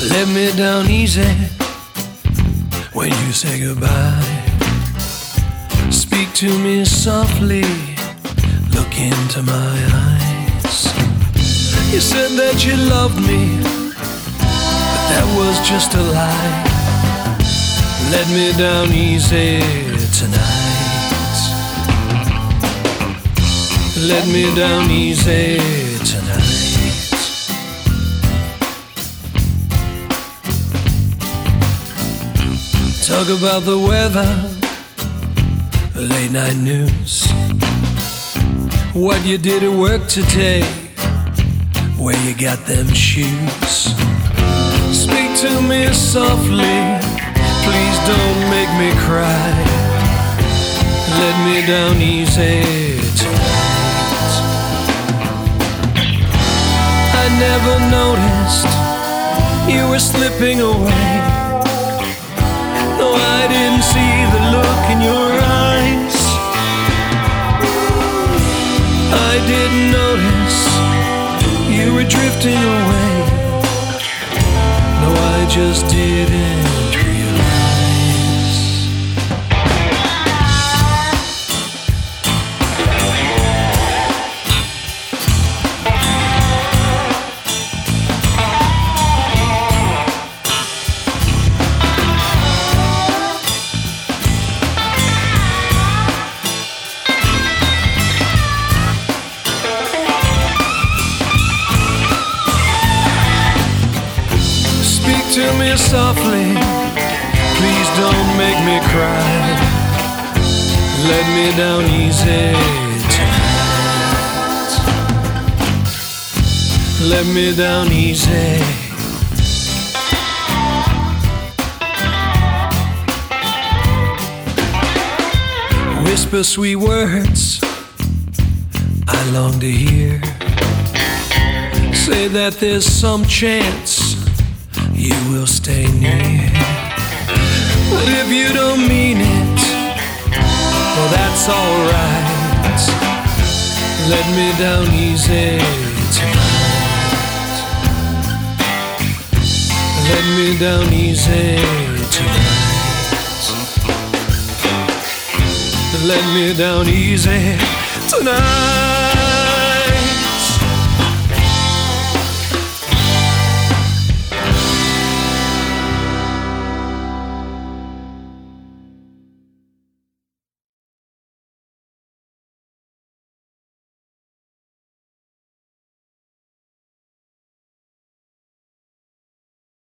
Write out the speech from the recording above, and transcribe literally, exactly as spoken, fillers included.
Let me down easy when you say goodbye. Speak to me softly, look into my eyes. You said that you loved me, but that was just a lie. Let me down easy tonight. Let me down easy tonight. Talk about the weather, late night news, what you did at work today, where you got them shoes. Speak to me softly, please don't make me cry. Let me down easy tonight. I never noticed you were slipping away. No, I didn't see the look in your eyes. I didn't notice you were drifting away. No, I just didn't realize. To me softly, please don't make me cry. Let me down easy tonight. Let me down easy. Whisper sweet words I long to hear. Say that there's some chance you will stay near. But if you don't mean it, well, that's alright. Let me down easy tonight. Let me down easy tonight. Let me down easy tonight.